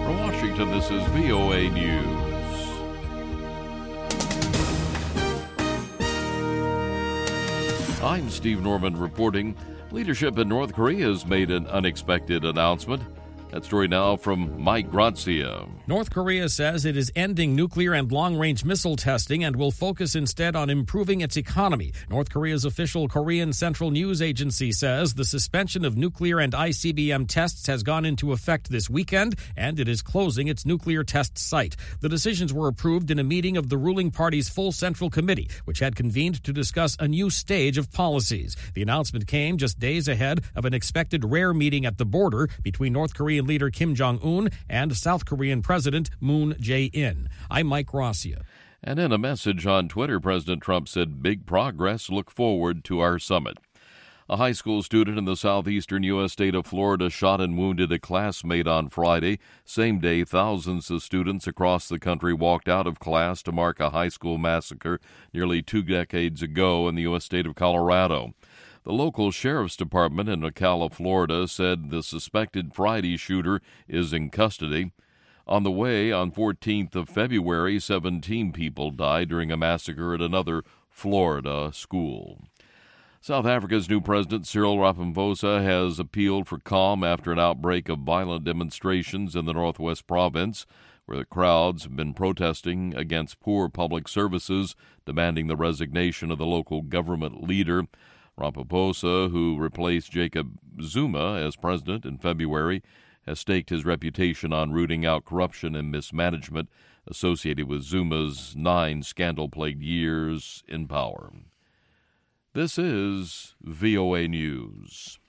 From Washington, this is VOA News. I'm Steve Norman reporting. Leadership in North Korea has made an unexpected announcement. That story now from Mike Grazia. North Korea says it is ending nuclear and long-range missile testing and will focus instead on improving its economy. North Korea's official Korean Central News Agency says the suspension of nuclear and ICBM tests has gone into effect this weekend, and it is closing its nuclear test site. The decisions were approved in a meeting of the ruling party's full Central Committee, which had convened to discuss a new stage of policies. The announcement came just days ahead of an expected rare meeting at the border between North Korean leader Kim Jong-un and South Korean President Moon Jae-in. I'm Mike Rossiya. And in a message on Twitter, President Trump said, "Big progress. Look forward to our summit." A high school student in the southeastern U.S. state of Florida shot and wounded a classmate on Friday. Same day, thousands of students across the country walked out of class to mark a high school massacre nearly 2 decades ago in the U.S. state of Colorado. The local sheriff's department in Ocala, Florida, said the suspected Friday shooter is in custody. On the way, on 14th of February, 17 people died during a massacre at another Florida school. South Africa's new president, Cyril Ramaphosa, has appealed for calm after an outbreak of violent demonstrations in the Northwest Province, where the crowds have been protesting against poor public services, demanding the resignation of the local government leader. Ramaphosa, who replaced Jacob Zuma as president in February, has staked his reputation on rooting out corruption and mismanagement associated with Zuma's 9 scandal-plagued years in power. This is VOA News.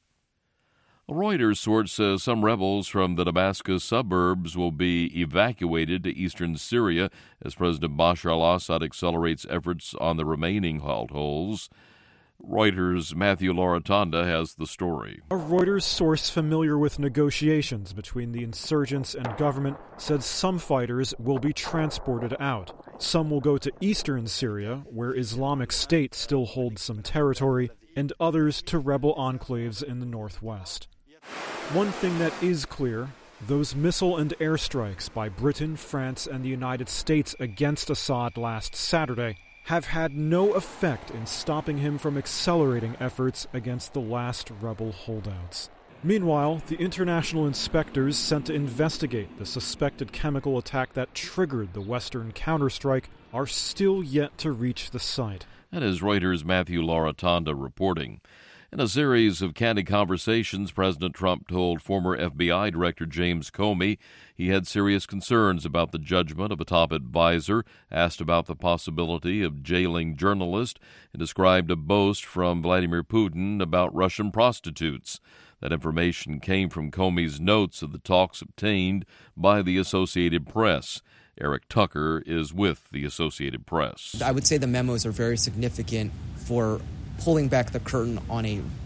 A Reuters source says some rebels from the Damascus suburbs will be evacuated to eastern Syria as President Bashar al-Assad accelerates efforts on the remaining holds. Reuters' Matthew Lauratonda has the story. A Reuters source familiar with negotiations between the insurgents and government said some fighters will be transported out. Some will go to eastern Syria, where Islamic State still holds some territory, and others to rebel enclaves in the northwest. One thing that is clear, those missile and airstrikes by Britain, France, and the United States against Assad last Saturday have had no effect in stopping him from accelerating efforts against the last rebel holdouts. Meanwhile, the international inspectors sent to investigate the suspected chemical attack that triggered the Western counterstrike are still yet to reach the site. That is Reuters' Matthew Lauratonda reporting. In a series of candid conversations, President Trump told former FBI Director James Comey he had serious concerns about the judgment of a top advisor, asked about the possibility of jailing journalists, and described a boast from Vladimir Putin about Russian prostitutes. That information came from Comey's notes of the talks obtained by the Associated Press. Eric Tucker is with the Associated Press. I would say the memos are very significant for pulling back the curtain on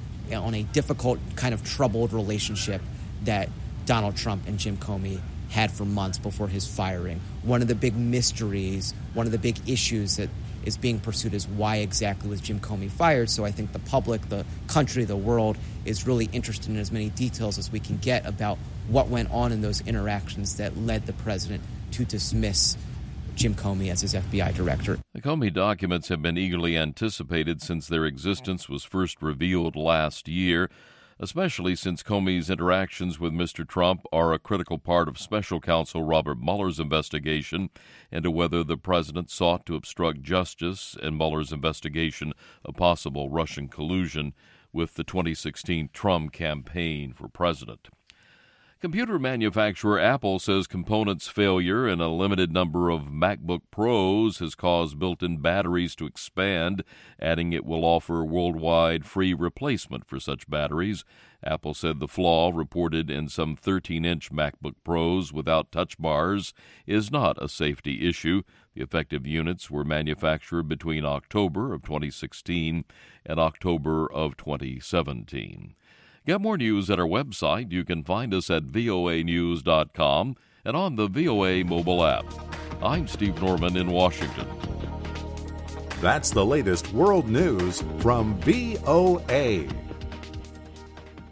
a difficult, kind of troubled relationship that Donald Trump and Jim Comey had for months before his firing. One of the big mysteries, one of the big issues that is being pursued is why exactly was Jim Comey fired. So I think the public, the country, the world is really interested in as many details as we can get about what went on in those interactions that led the president to dismiss Jim Comey as his FBI director. The Comey documents have been eagerly anticipated since their existence was first revealed last year, especially since Comey's interactions with Mr. Trump are a critical part of Special Counsel Robert Mueller's investigation into whether the president sought to obstruct justice in Mueller's investigation of possible Russian collusion with the 2016 Trump campaign for president. Computer manufacturer Apple says components failure in a limited number of MacBook Pros has caused built-in batteries to expand, adding it will offer worldwide free replacement for such batteries. Apple said the flaw reported in some 13-inch MacBook Pros without touch bars is not a safety issue. The affected units were manufactured between October of 2016 and October of 2017. Get more news at our website. You can find us at voanews.com and on the VOA mobile app. I'm Steve Norman in Washington. That's the latest world news from VOA.